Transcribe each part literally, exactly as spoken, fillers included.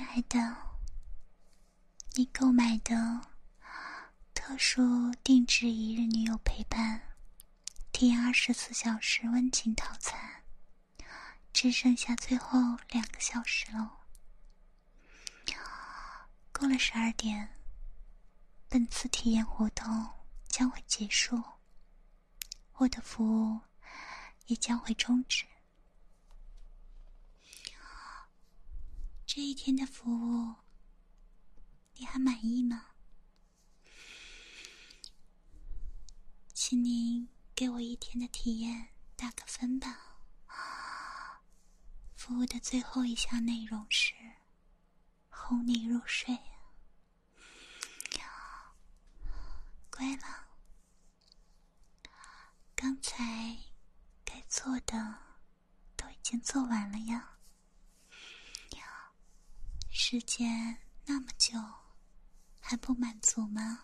爱的，你购买的特殊定制一日女友陪伴体验二十四小时温情套餐只剩下最后两个小时了。过了十二点，本次体验活动将会结束，我的服务也将会终止。这一天的服务你还满意吗？请您给我一天的体验打个分吧。服务的最后一项内容是哄你入睡。乖了，刚才该做的都已经做完了呀。时间那么久，还不满足吗？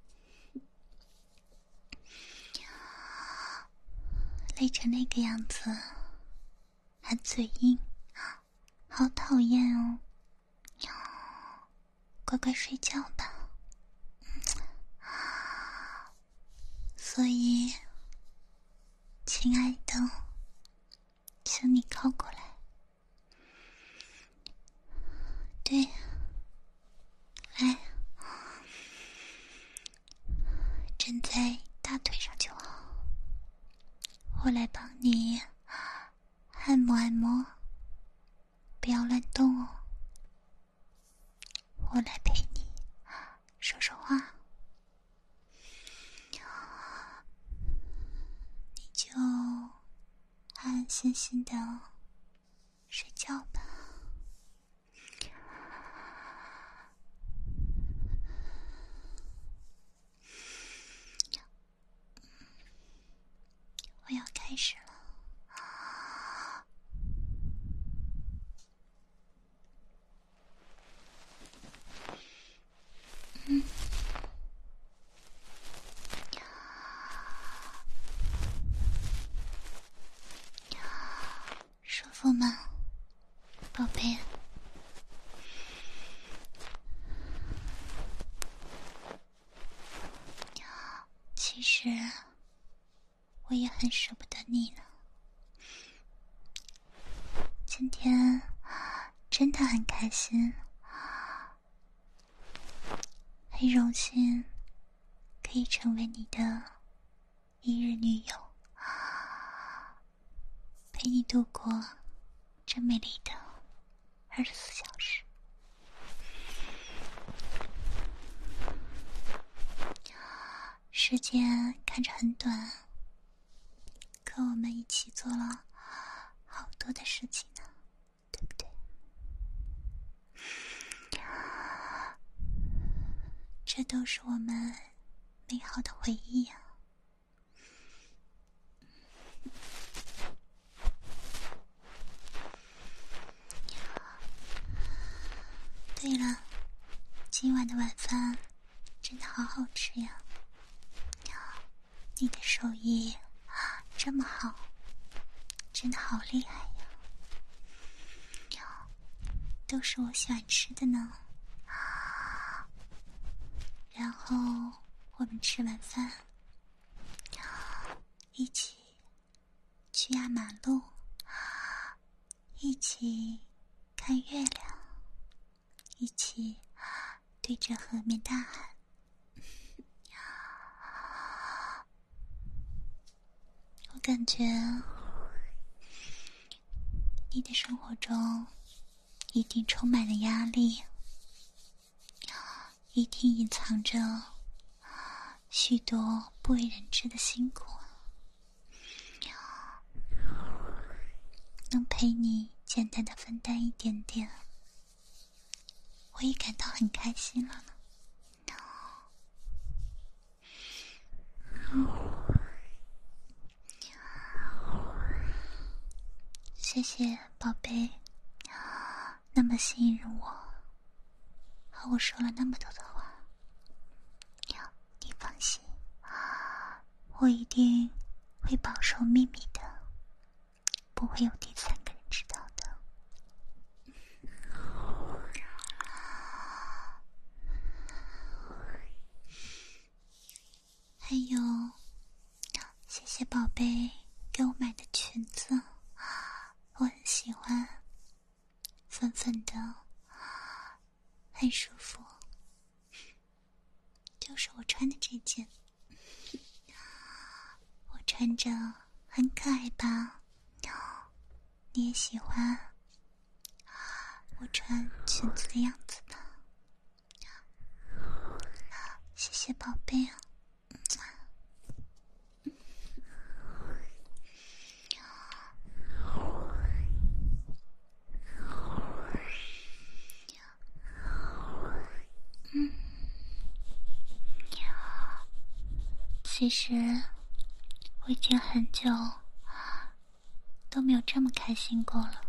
累成那个样子，还嘴硬，好讨厌哦！乖乖睡觉吧。所以，亲爱的，请你靠过来。对，来，枕在大腿上就好，我来帮你按摩按摩，不要乱动哦。我来陪你说说话，你就安安心心的睡觉吧。我要开始了。嗯，舒服吗，宝贝？其实我也很舍不得你呢。今天真的很开心，很荣幸可以成为你的一日女友，陪你度过这美丽的二十四小时。时间看着很短，可我们一起做了好多的事情呢，对不对？这都是我们美好的回忆呀。对了，今晚的晚饭真的好好吃呀！你的手艺这么好，真的好厉害呀！都是我喜欢吃的呢。然后我们吃完饭，一起去压马路，一起看月亮，一起对着河面大喊。我感觉你的生活中一定充满了压力，一定隐藏着许多不为人知的辛苦。能陪你简单的分担一点点，我也感到很开心了呢。谢谢宝贝，那么信任我，和我说了那么多的话。你放心，我一定会保守秘密的，不会有第三个人知道的。 还有，谢谢宝贝给我买的裙子，我很喜欢，粉粉的，很舒服。就是我穿的这件，我穿着很可爱吧？你也喜欢我穿裙子的样子吧？谢谢宝贝啊！嗯，其实我已经很久都没有这么开心过了，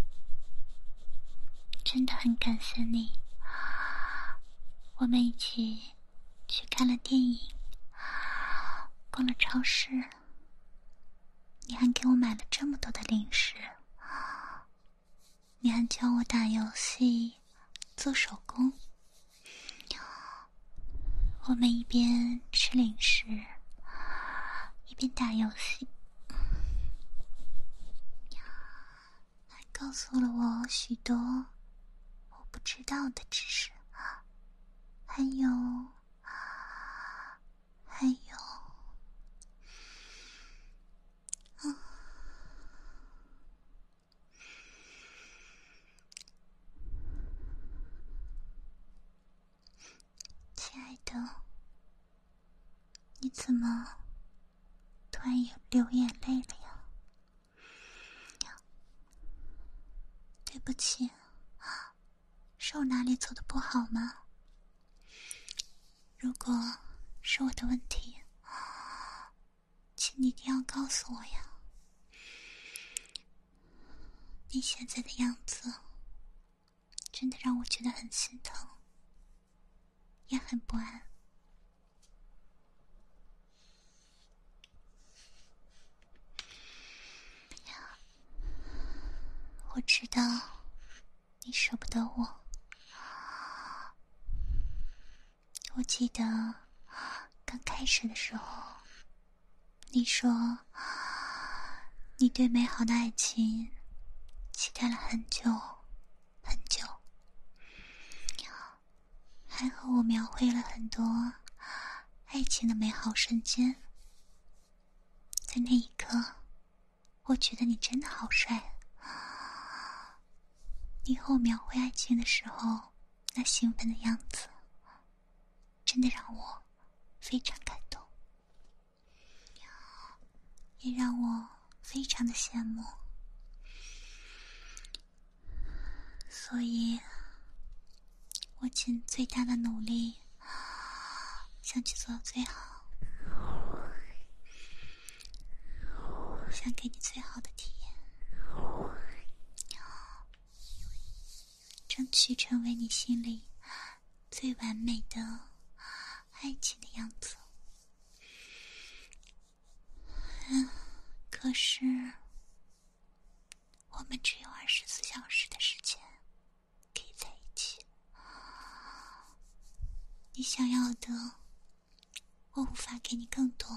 真的很感谢你。我们一起去看了电影，逛了超市，你还给我买了这么多的零食，你还教我打游戏做手工。我们一边吃零食一边打游戏，还告诉了我许多我不知道的知识，还有还有嗯亲爱的，你怎么突然有流眼泪了呀？对不起，是我哪里做的不好吗？如果是我的问题，请你一定要告诉我呀。你现在的样子真的让我觉得很心疼，也很不安。我知道你舍不得我，我记得刚开始的时候，你说你对美好的爱情期待了很久很久，还和我描绘了很多爱情的美好瞬间。在那一刻，我觉得你真的好帅。你和我描绘爱情的时候那兴奋的样子，真的让我非常感动，也让我非常的羡慕。所以我尽最大的努力想去做到最好，想给你最好的体验，争取成为你心里最完美的爱情的样子。嗯，可是我们只有二十四小时的时间可以在一起，你想要的我无法给你更多，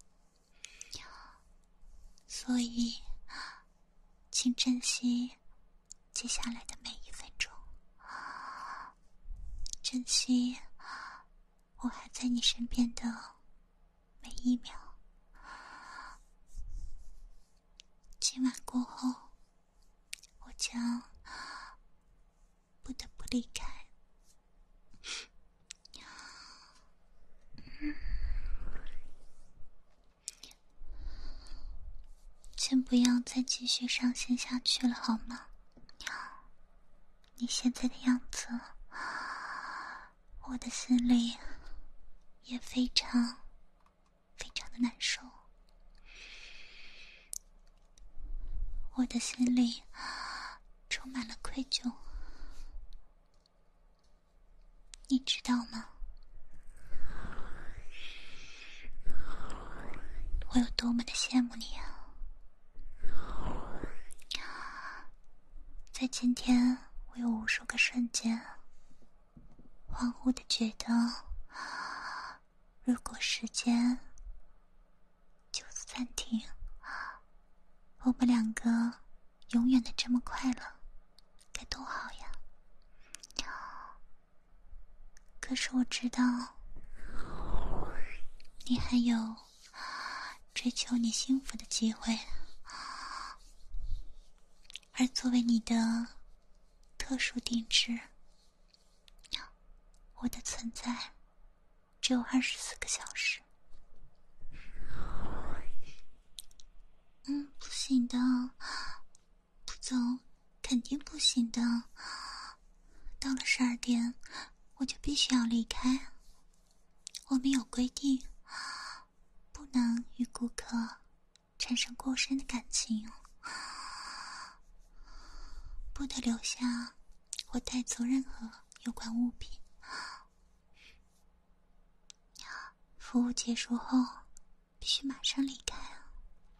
所以请珍惜接下来的每一分钟，珍惜我还在你身边的每一秒。今晚过后，我将不得不离开。请不要再继续伤心下去了，好吗？你现在的样子，我的心里也非常非常的难受。我的心里充满了愧疚，你知道吗？我有多么的羡慕你啊！在今天，我有无数个瞬间恍惚的觉得，如果时间暂停，我们两个永远的这么快乐，该多好呀！可是我知道，你还有追求你幸福的机会，而作为你的特殊定制，我的存在只有二十四个小时。嗯，不行的，不走，肯定不行的。到了十二点，我就必须要离开。我们有规定，不能与顾客产生过深的感情，不得留下或带走任何有关物品。服务结束后，必须马上离开啊。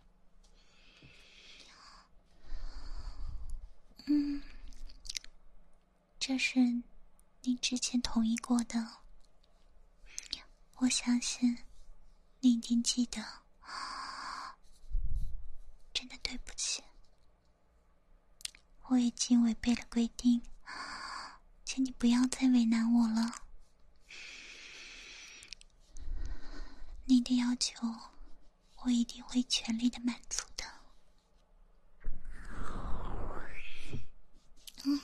嗯，这是你之前同意过的，我相信你一定记得。真的对不起，我已经违背了规定，请你不要再为难我了。你的要求我一定会全力的满足的。嗯，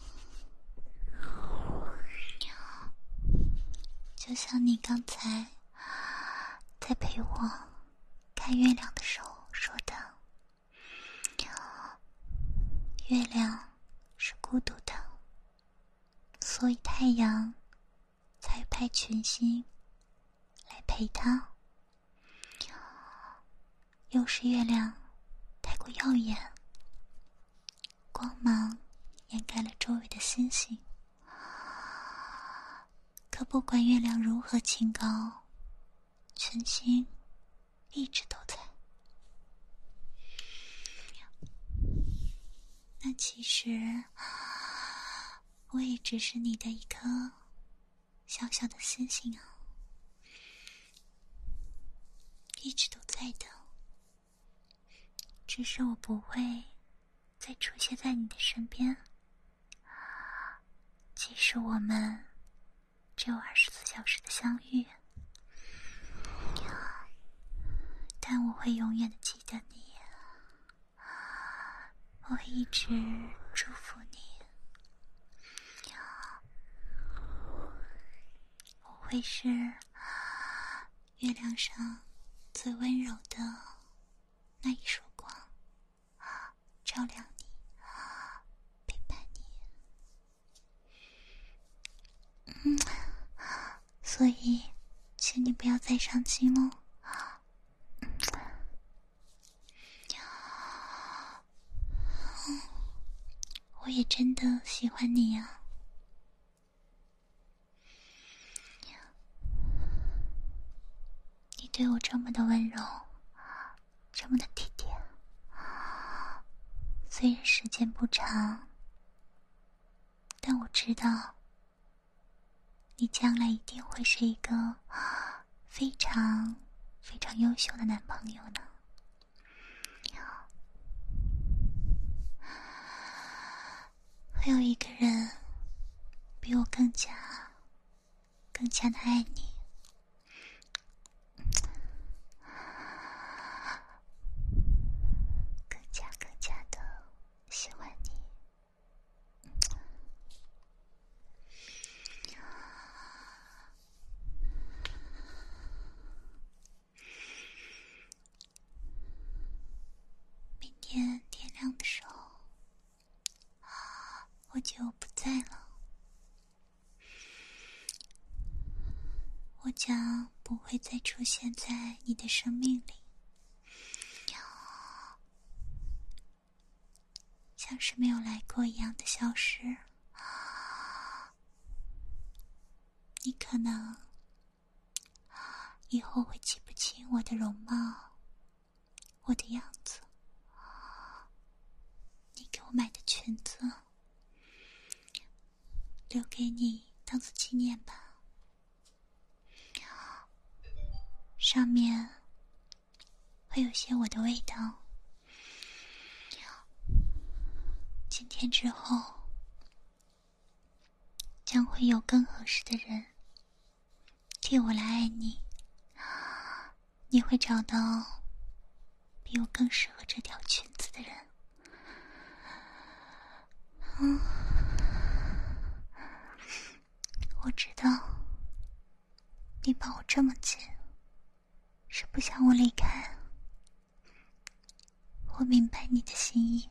就像你刚才在陪我看月亮的时候说的，月亮是孤独的，所以太阳才派群星来陪它。又是月亮太过耀眼，光芒掩盖了周围的星星。可不管月亮如何清高，群星一直都在。那其实我也只是你的一颗小小的星星啊，一直都在的，只是我不会再出现在你的身边。即使我们只有二十四小时的相遇，但我会永远的记得你，我会一直祝福你，我会是月亮上最温柔的那一束光，照亮你，陪伴你。嗯，所以请你不要再伤心了。嗯，我也真的喜欢你呀。你对我这么的温柔，这么的体贴，虽然时间不长，但我知道你将来一定会是一个非常非常优秀的男朋友呢。会有一个人比我更加更加的爱你，更加更加的喜欢你。明天天亮的时候，我就不在了，我将不会再出现在你的生命里，像是没有来过一样的消失。你可能以后会记不清我的容貌，我的样子，你给我买的裙子，留给你当做纪念吧。上面会有些我的味道。今天之后，将会有更合适的人替我来爱你，你会找到比我更适合这条裙子的人。嗯，我知道你抱我这么紧是不想我离开，我明白你的心意，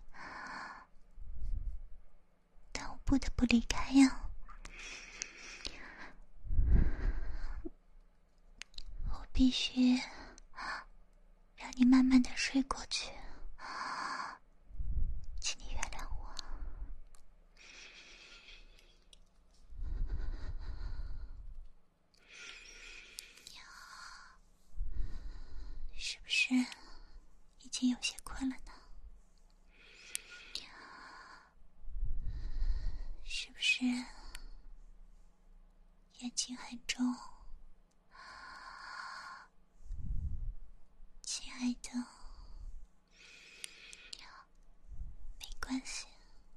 但我不得不离开呀。我必须让你慢慢的睡过去，请你原谅我。是不是已经有些困了呢？是不是眼睛很重？亲爱的，没关系，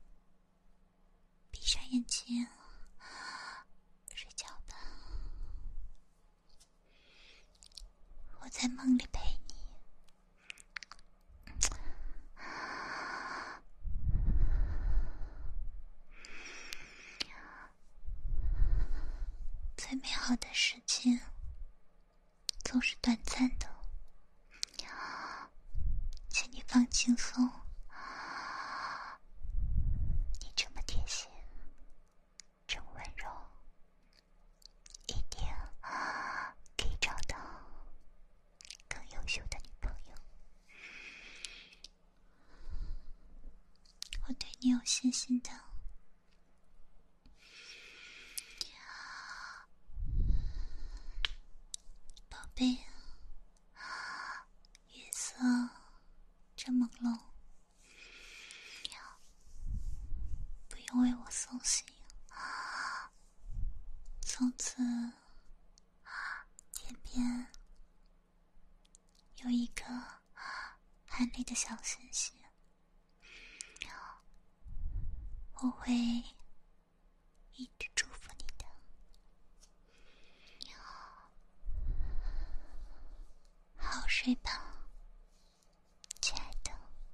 闭上眼睛睡觉吧，我在梦里陪你。最美好的事情总是短暂的，请你放轻松。你这么贴心，这么温柔，一定可以找到更优秀的女朋友。我对你有信心的。宝贝，月色这朦胧，不用为我送行。从此天边有一颗含泪的小星星，我会一直祝福你的。好睡吧，亲爱的，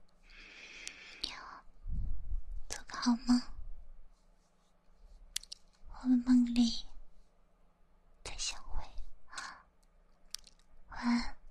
做个好梦，我们梦里再相会。晚安。